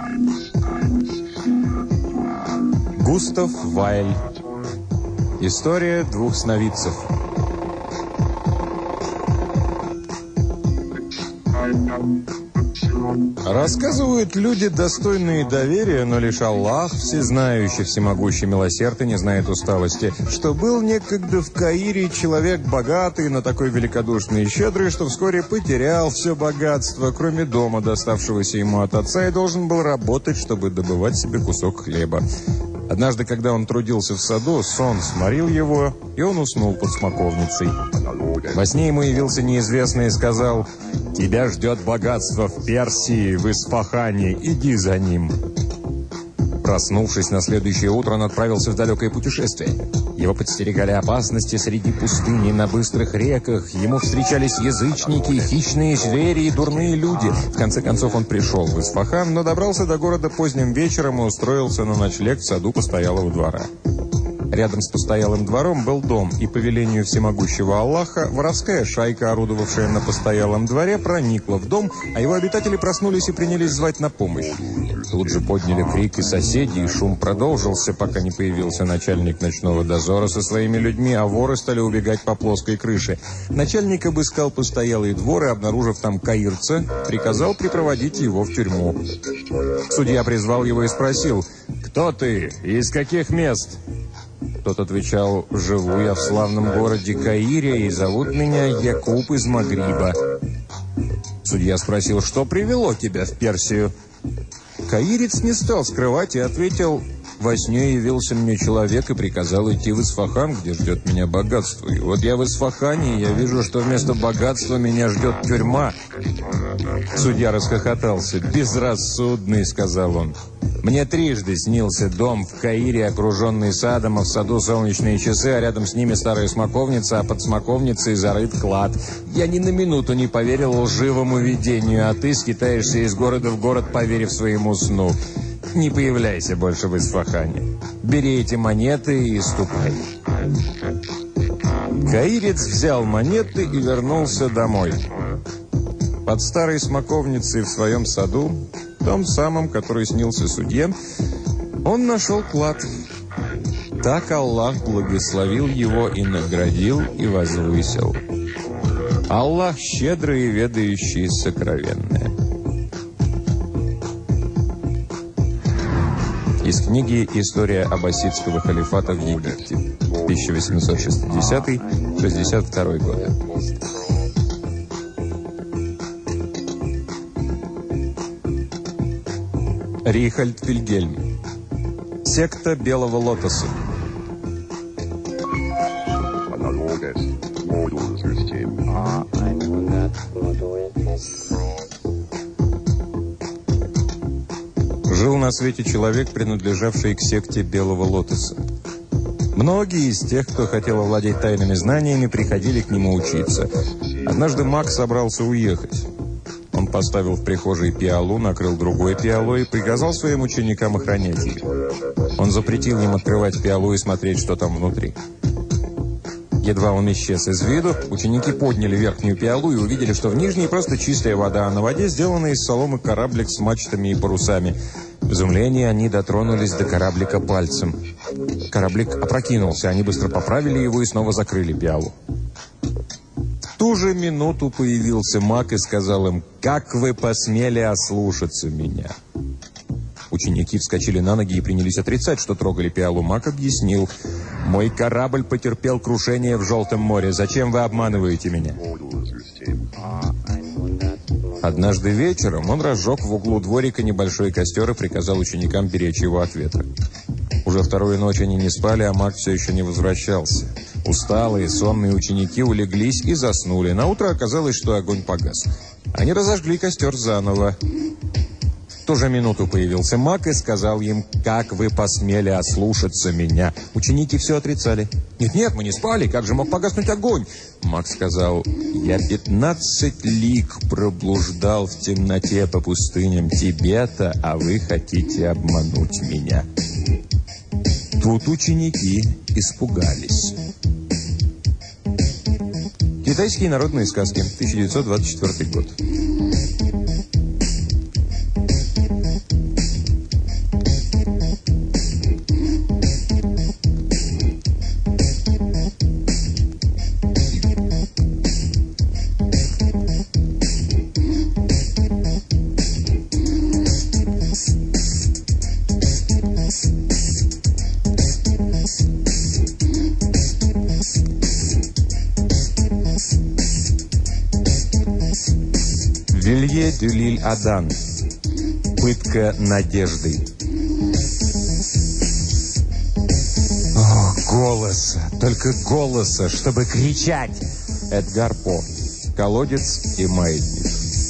Густав Вайль. История двух сновидцев. Рассказывают люди, достойные доверия, но лишь Аллах, всезнающий, всемогущий, милосердный, не знает усталости, что был некогда в Каире человек богатый, но такой великодушный и щедрый, что вскоре потерял все богатство, кроме дома, доставшегося ему от отца, и должен был работать, чтобы добывать себе кусок хлеба. Однажды, когда он трудился в саду, сон сморил его, и он уснул под смоковницей. Во сне ему явился неизвестный и сказал: «Тебя ждет богатство в Персии, в Исфахане, иди за ним». Проснувшись на следующее утро, он отправился в далекое путешествие. Его подстерегали опасности среди пустыни, на быстрых реках. Ему встречались язычники, хищные звери и дурные люди. В конце концов он пришел в Исфахан, но добрался до города поздним вечером и устроился на ночлег в саду постоялого двора. Рядом с постоялым двором был дом, и по велению всемогущего Аллаха воровская шайка, орудовавшая на постоялом дворе, проникла в дом, а его обитатели проснулись и принялись звать на помощь. Тут же подняли крик и соседи, и шум продолжился, пока не появился начальник ночного дозора со своими людьми, а воры стали убегать по плоской крыше. Начальник обыскал постоялый двор и, обнаружив там каирца, приказал припроводить его в тюрьму. Судья призвал его и спросил: «Кто ты? Из каких мест?» Тот отвечал: «Живу я в славном городе Каире, и зовут меня Якуб из Магриба». Судья спросил: «Что привело тебя в Персию?» Каирец не стал скрывать и ответил: «Во сне явился мне человек и приказал идти в Исфахан, где ждет меня богатство. И вот я в Исфахане, и я вижу, что вместо богатства меня ждет тюрьма». Судья расхохотался. «Безрассудный», — сказал он. «Мне трижды снился дом в Каире, окруженный садом, а в саду солнечные часы, а рядом с ними старая смоковница, а под смоковницей зарыт клад. Я ни на минуту не поверил лживому видению, а ты скитаешься из города в город, поверив своему сну. Не появляйся больше в Исфахане. Бери эти монеты и ступай». Каирец взял монеты и вернулся домой. Под старой смоковницей в своем саду, том самом, который снился судье, он нашел клад. Так Аллах благословил его и наградил, и возвысил. Аллах щедрый и ведающий сокровенное. Из книги «История аббасидского халифата в Египте», 1860-62 годы. Рихальд Вильгельм. Секта Белого Лотоса. Жил на свете человек, принадлежавший к секте Белого Лотоса. Многие из тех, кто хотел овладеть тайными знаниями, приходили к нему учиться. Однажды маг собрался уехать. Он поставил в прихожей пиалу, накрыл другой пиалой и приказал своим ученикам охранять ее. Он запретил им открывать пиалу и смотреть, что там внутри. Едва он исчез из виду, ученики подняли верхнюю пиалу и увидели, что в нижней просто чистая вода, а на воде сделанный из соломы кораблик с мачтами и парусами. В изумлении они дотронулись до кораблика пальцем. Кораблик опрокинулся, они быстро поправили его и снова закрыли пиалу. В ту же минуту появился маг и сказал им: «Как вы посмели ослушаться меня?» Ученики вскочили на ноги и принялись отрицать, что трогали пиалу. Маг объяснил: «Мой корабль потерпел крушение в Желтом море. Зачем вы обманываете меня?» Однажды вечером он разжег в углу дворика небольшой костер и приказал ученикам беречь его от ветра. Уже вторую ночь они не спали, а маг все еще не возвращался. Усталые, сонные ученики улеглись и заснули. Наутро оказалось, что огонь погас. Они разожгли костер заново. В ту же минуту появился маг и сказал им: «Как вы посмели ослушаться меня?» Ученики все отрицали. «Нет, мы не спали, как же мог погаснуть огонь?» Маг сказал: «Я 15 лиг проблуждал в темноте по пустыням Тибета, а вы хотите обмануть меня». Тут ученики испугались. Китайские народные сказки, 1924 год. Вилье дю Лиль-Адан. Пытка надеждой. О, голоса! Только голоса, чтобы кричать! Эдгар По. Колодец и маятник.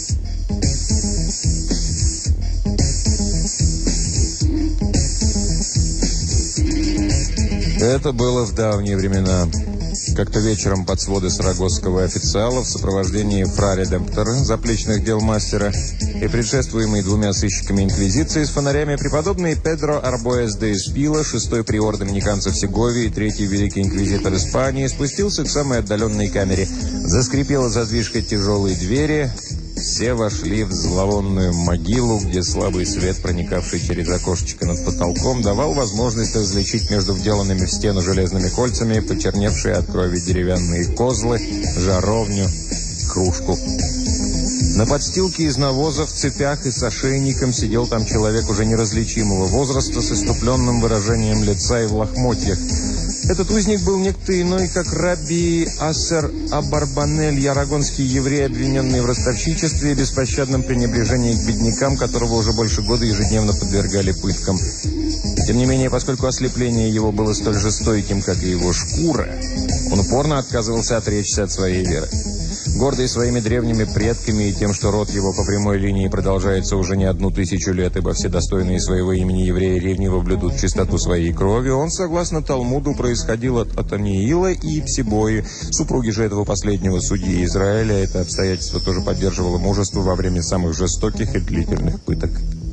Это было в давние времена. Как-то вечером под своды сарагосского официала в сопровождении фра Редемптера, заплечных дел мастера, и предшествуемый двумя сыщиками инквизиции с фонарями, преподобный Педро Арбоэс де Эспила, шестой приор доминиканцев Сеговии и третий великий инквизитор Испании, спустился к самой отдаленной камере. Заскрипела задвижка тяжелой двери. Все вошли в зловонную могилу, где слабый свет, проникавший через окошечко над потолком, давал возможность различить между вделанными в стену железными кольцами почерневшие от крови деревянные козлы, жаровню, кружку. На подстилке из навоза в цепях и с ошейником сидел там человек уже неразличимого возраста с иступленным выражением лица и в лохмотьях. Этот узник был некто иной, как рабби Ассер Абарбанель, арагонский еврей, обвиненный в ростовщичестве и беспощадном пренебрежении к беднякам, которого уже больше года ежедневно подвергали пыткам. Тем не менее, поскольку ослепление его было столь же стойким, как и его шкура, он упорно отказывался отречься от своей веры. Гордый своими древними предками и тем, что род его по прямой линии продолжается уже не 1000 лет, ибо все достойные своего имени евреи ревниво блюдут чистоту своей крови, он, согласно Талмуду, происходил от Атаниила и Псибои, супруги же этого последнего судьи Израиля. Это обстоятельство тоже поддерживало мужество во время самых жестоких и длительных пыток.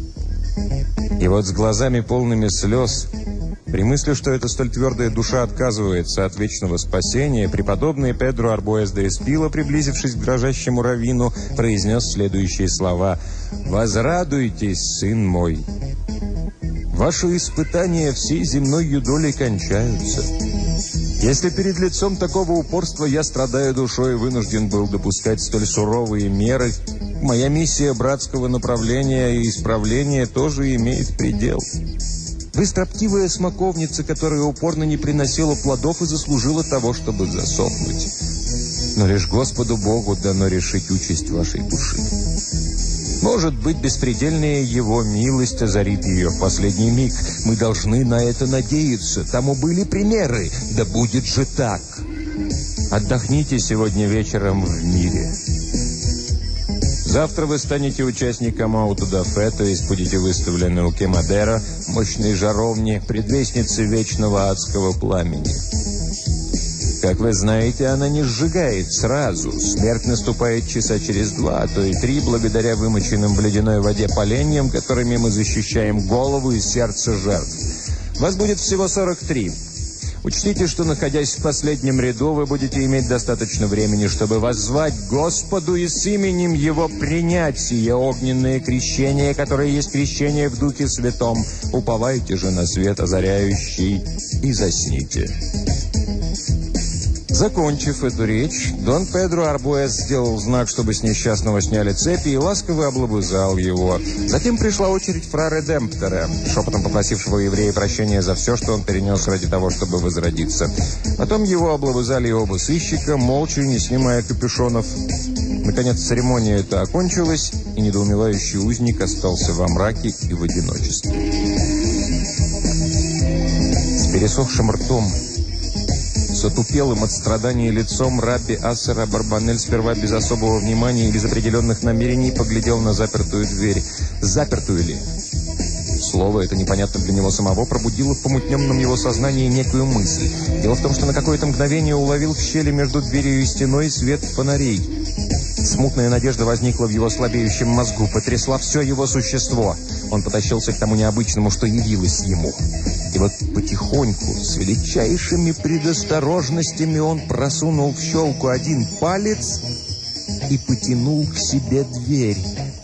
И вот с глазами полными слез, при мысли, что эта столь твердая душа отказывается от вечного спасения, преподобный Педро Арбоэс де Эспила, приблизившись к дрожащему раввину, произнес следующие слова: «Возрадуйтесь, сын мой! Ваши испытания всей земной юдолей кончаются. Если перед лицом такого упорства я, страдая душой, вынужден был допускать столь суровые меры, моя миссия братского направления и исправления тоже имеет предел. Вы строптивая смоковница, которая упорно не приносила плодов и заслужила того, чтобы засохнуть. Но лишь Господу Богу дано решить участь вашей души. Может быть, беспредельная Его милость озарит ее в последний миг. Мы должны на это надеяться. Тому были примеры. Да будет же так. Отдохните сегодня вечером в мире. Завтра вы станете участником аутодафе, то есть будете выставлены у Кемадера, мощной жаровни, предвестницы вечного адского пламени. Как вы знаете, она не сжигает сразу. Смерть наступает часа через 2, а то и 3, благодаря вымоченным в ледяной воде поленьям, которыми мы защищаем голову и сердце жертв. Вас будет всего 43. Учтите, что, находясь в последнем ряду, вы будете иметь достаточно времени, чтобы воззвать Господу и с именем Его принять сие огненное крещение, которое есть крещение в Духе Святом. Уповайте же на свет озаряющий и засните». Закончив эту речь, Дон Педро Арбоэс сделал знак, чтобы с несчастного сняли цепи, и ласково облобызал его. Затем пришла очередь фра Редемптера, шепотом попросившего еврея прощения за все, что он перенес ради того, чтобы возродиться. Потом его облобызали и оба сыщика, молча, не снимая капюшонов. Наконец церемония эта окончилась, и недоумевающий узник остался во мраке и в одиночестве. С пересохшим ртом, с отупелым от страданий лицом, рабби Ассер Абарбанель сперва без особого внимания и без определенных намерений поглядел на запертую дверь. Запертую ли? Слово это, непонятно для него самого, пробудило в помутненном его сознании некую мысль. Дело в том, что на какое-то мгновение уловил в щели между дверью и стеной свет фонарей. Смутная надежда возникла в его слабеющем мозгу, потрясла все его существо. Он потащился к тому необычному, что явилось ему. И вот потихоньку, с величайшими предосторожностями, он просунул в щелку один палец и потянул к себе дверь.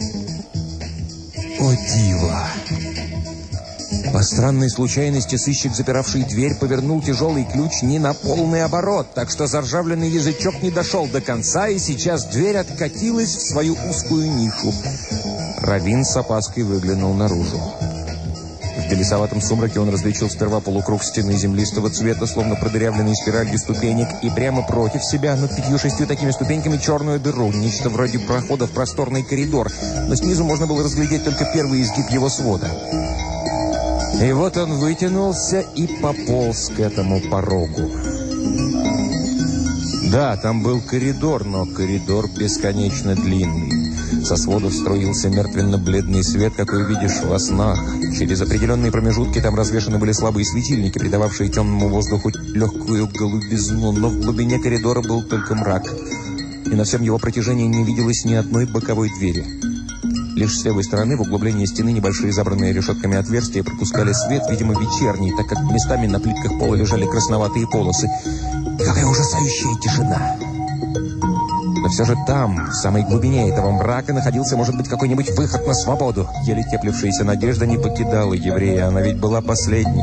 О, диво! По странной случайности сыщик, запиравший дверь, повернул тяжелый ключ не на полный оборот, так что заржавленный язычок не дошел до конца, и сейчас дверь откатилась в свою узкую нишу. Раввин с опаской выглянул наружу. В белесоватом сумраке он различил сперва полукруг стены землистого цвета, словно продырявленной спиралью ступенек, и прямо против себя, над 5-6 такими ступеньками, черную дыру, нечто вроде прохода в просторный коридор, но снизу можно было разглядеть только первый изгиб его свода. И вот он вытянулся и пополз к этому порогу. Да, там был коридор, но коридор бесконечно длинный. Со сводов струился мертвенно-бледный свет, какой видишь во снах. Через определенные промежутки там развешаны были слабые светильники, придававшие темному воздуху легкую голубизну, но в глубине коридора был только мрак. И на всем его протяжении не виделось ни одной боковой двери. Лишь с левой стороны в углублении стены небольшие забранные решетками отверстия пропускали свет, видимо, вечерний, так как местами на плитках пола лежали красноватые полосы. Какая ужасающая тишина! Но все же там, в самой глубине этого мрака, находился, может быть, какой-нибудь выход на свободу. Еле теплившаяся надежда не покидала еврея, она ведь была последней.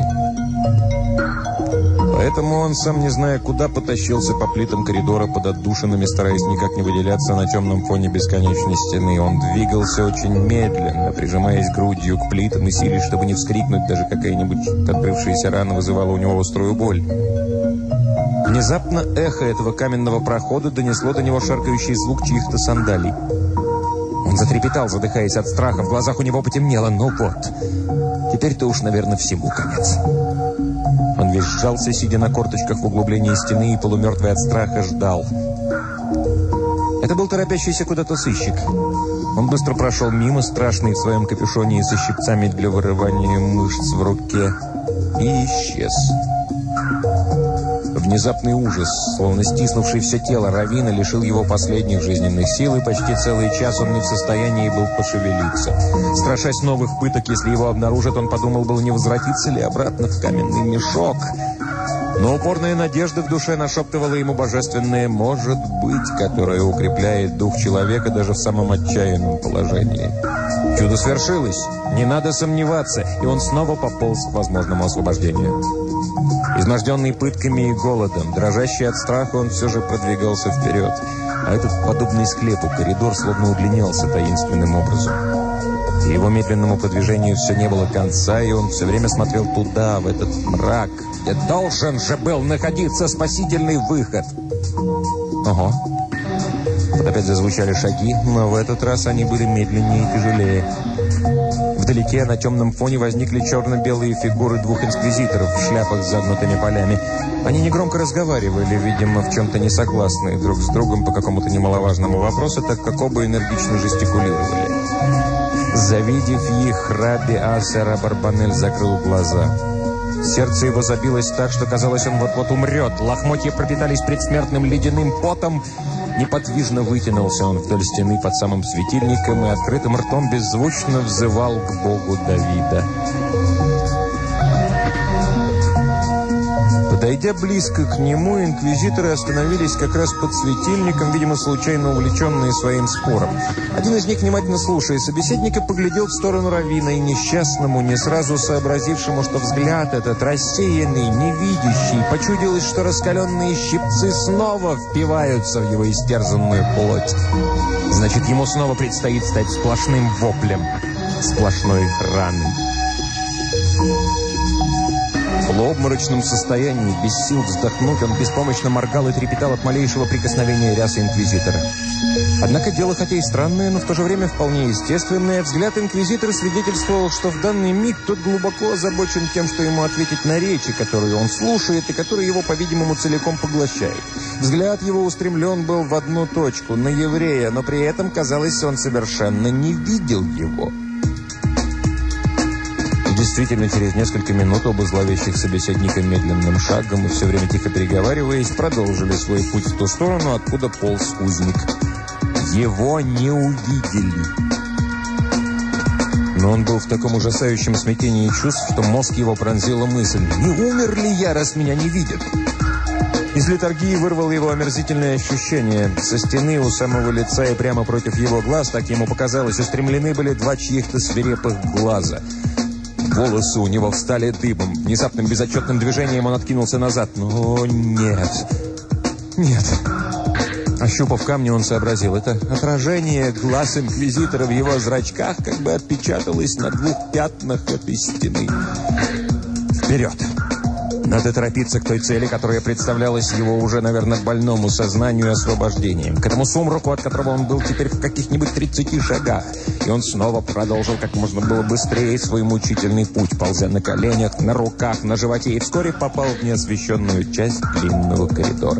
Поэтому он, сам не зная куда, потащился по плитам коридора под отдушинами, стараясь никак не выделяться на темном фоне бесконечной стены. Он двигался очень медленно, прижимаясь грудью к плитам и силясь, чтобы не вскрикнуть, даже какая-нибудь открывшаяся рана вызывала у него острую боль. Внезапно эхо этого каменного прохода донесло до него шаркающий звук чьих-то сандалий. Он затрепетал, задыхаясь от страха, в глазах у него потемнело. Ну вот, теперь-то уж, наверное, всему конец. Он весь сжался, сидя на корточках в углублении стены, и полумертвый от страха ждал. Это был торопящийся куда-то сыщик. Он быстро прошел мимо, страшный в своем капюшоне и со щипцами для вырывания мышц в руке, и исчез. Внезапный ужас, словно стиснувший все тело Равина, лишил его последних жизненных сил, и почти целый час он не в состоянии был пошевелиться. Страшась новых пыток, если его обнаружат, он подумал, был не возвратиться ли обратно в каменный мешок. Но упорная надежда в душе нашептывала ему божественное «может быть», которое укрепляет дух человека даже в самом отчаянном положении. Чудо свершилось, не надо сомневаться, и он снова пополз к возможному освобождению. Изможденный пытками и голодом, дрожащий от страха, он все же продвигался вперед. А этот, подобный склепу, коридор словно удлинялся таинственным образом. И его медленному продвижению все не было конца, и он все время смотрел туда, в этот мрак, где должен же был находиться спасительный выход. Ого! Вот опять зазвучали шаги, но в этот раз они были медленнее и тяжелее. Вдалеке на темном фоне возникли черно-белые фигуры двух инквизиторов в шляпах с загнутыми полями. Они негромко разговаривали, видимо, в чем-то не согласные друг с другом по какому-то немаловажному вопросу, так как оба энергично жестикулировали. Завидев их, рабби Асер Абарбанель закрыл глаза. Сердце его забилось так, что казалось, он вот-вот умрет. Лохмотья пропитались предсмертным ледяным потом. Неподвижно вытянулся он вдоль стены под самым светильником и открытым ртом беззвучно взывал к Богу Давида. Подойдя близко к нему, инквизиторы остановились как раз под светильником, видимо, случайно увлеченные своим спором. Один из них, внимательно слушая собеседника, поглядел в сторону Равина, и несчастному, не сразу сообразившему, что взгляд этот рассеянный, невидящий, почудилось, что раскаленные щипцы снова впиваются в его истерзанную плоть. Значит, ему снова предстоит стать сплошным воплем, сплошной раной. В полуобморочном состоянии, без сил вздохнуть, он беспомощно моргал и трепетал от малейшего прикосновения рясы инквизитора. Однако дело хотя и странное, но в то же время вполне естественное. Взгляд инквизитора свидетельствовал, что в данный миг тот глубоко озабочен тем, что ему ответить на речи, которые он слушает и которые его, по-видимому, целиком поглощает. Взгляд его устремлен был в одну точку, на еврея, но при этом, казалось, он совершенно не видел его. Действительно, через несколько минут оба зловещих собеседника медленным шагом и все время тихо переговариваясь, продолжили свой путь в ту сторону, откуда полз узник. Его не увидели. Но он был в таком ужасающем смятении чувств, что мозг его пронзила мысль: «Не умер ли я, раз меня не видят?» Из летаргии вырвало его омерзительное ощущение. Со стены у самого лица и прямо против его глаз, так ему показалось, устремлены были два чьих-то свирепых глаза. Волосы у него встали дыбом. Внезапным безотчетным движением он откинулся назад. Но нет. Нет. Ощупав камни, он сообразил. Это отражение глаз инквизитора в его зрачках как бы отпечаталось на 2 пятнах этой стены. Вперед! Надо торопиться к той цели, которая представлялась его уже, наверное, больному сознанию освобождением. К этому сумраку, от которого он был теперь в каких-нибудь 30 шагах. И он снова продолжил как можно было быстрее свой мучительный путь, ползя на коленях, на руках, на животе, и вскоре попал в неосвещенную часть длинного коридора.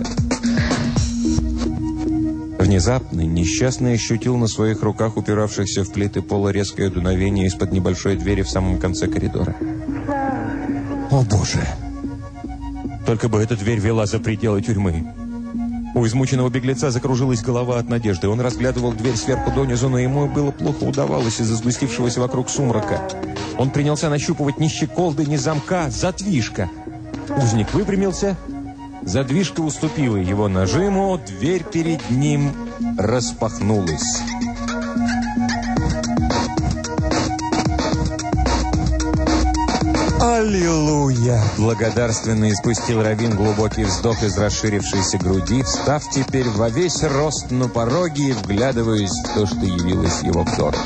Внезапно несчастный ощутил на своих руках, упиравшихся в плиты пола, резкое дуновение из-под небольшой двери в самом конце коридора. О, Боже! Только бы эта дверь вела за пределы тюрьмы. У измученного беглеца закружилась голова от надежды. Он разглядывал дверь сверху донизу, но ему было плохо удавалось из-за сгустившегося вокруг сумрака. Он принялся нащупывать ни щеколды, ни замка, задвижка. Узник выпрямился, задвижка уступила его нажиму, дверь перед ним распахнулась. «Аллилуйя!» – благодарственно испустил раввин глубокий вздох из расширившейся груди, встав теперь во весь рост на пороге и вглядываясь в то, что явилось его взору.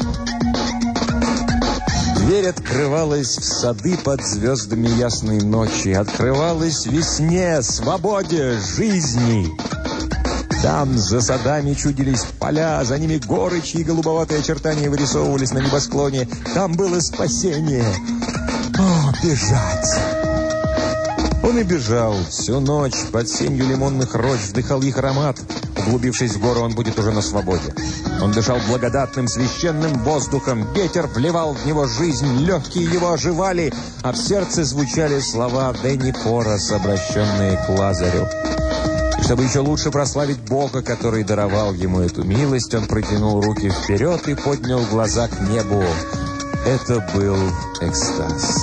Дверь открывалась в сады под звездами ясной ночи, открывалась весне, свободе, жизни. Там за садами чудились поля, за ними горы, чьи голубоватые очертания вырисовывались на небосклоне. Там было спасение. О, бежать! Он и бежал всю ночь, под сенью лимонных рощ, вдыхал их аромат. Углубившись в гору, он будет уже на свободе. Он дышал благодатным священным воздухом, ветер вливал в него жизнь, легкие его оживали, а в сердце звучали слова Дени Порос, обращенные к Лазарю. И чтобы еще лучше прославить Бога, который даровал ему эту милость, он протянул руки вперед и поднял глаза к небу. Это был экстаз.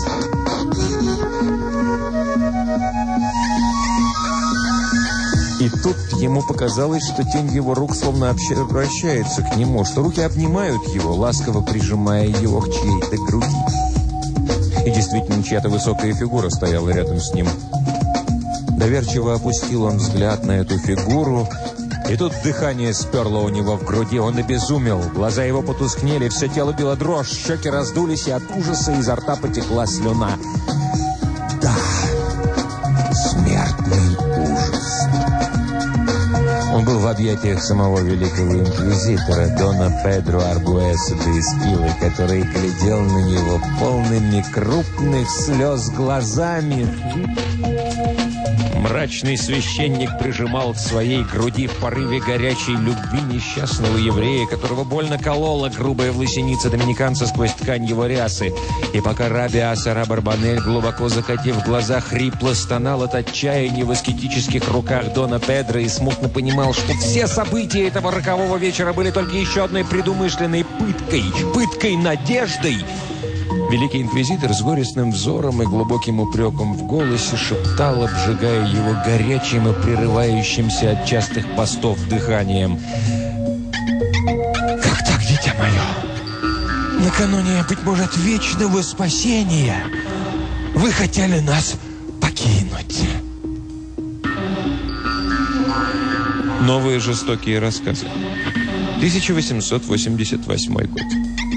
И тут ему показалось, что тень его рук словно обращается к нему, что руки обнимают его, ласково прижимая его к чьей-то груди. И действительно, чья-то высокая фигура стояла рядом с ним. Доверчиво опустил он взгляд на эту фигуру, и тут дыхание сперло у него в груди, он обезумел, глаза его потускнели, все тело било дрожь, щеки раздулись, и от ужаса изо рта потекла слюна. Да, смертный ужас. Он был в объятиях самого великого инквизитора, Дона Педро Арбуэса де Эскилы, который глядел на него полными крупных слез глазами. Мрачный священник прижимал к своей груди в порыве горячей любви несчастного еврея, которого больно колола грубая власеница доминиканца сквозь ткань его рясы. И пока раби Асара Барбанель, глубоко закатив глаза, хрипло стонал от отчаяния в аскетических руках Дона Педро и смутно понимал, что все события этого рокового вечера были только еще одной предумышленной пыткой надеждой, великий инквизитор с горестным взором и глубоким упреком в голосе шептал, обжигая его горячим и прерывающимся от частых постов дыханием: «Как так, дитя мое? Накануне, быть может, вечного спасения вы хотели нас покинуть». Новые жестокие рассказы. 1888 год.